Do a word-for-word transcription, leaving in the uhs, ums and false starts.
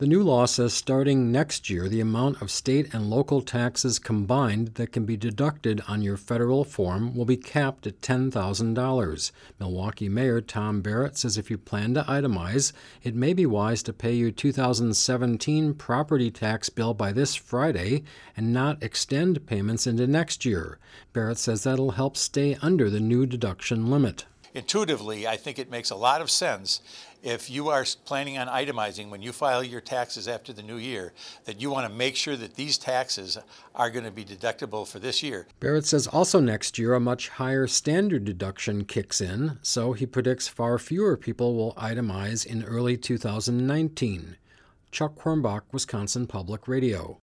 The new law says starting next year, the amount of state and local taxes combined that can be deducted on your federal form will be capped at ten thousand dollars. Milwaukee Mayor Tom Barrett says if you plan to itemize, it may be wise to pay your two thousand seventeen property tax bill by this Friday and not extend payments into next year. Barrett says that'll help stay under the new deduction limit. Intuitively, I think it makes a lot of sense if you are planning on itemizing when you file your taxes after the new year, that you want to make sure that these taxes are going to be deductible for this year. Barrett says also next year a much higher standard deduction kicks in, so he predicts far fewer people will itemize in early two thousand nineteen. Chuck Hornbach, Wisconsin Public Radio.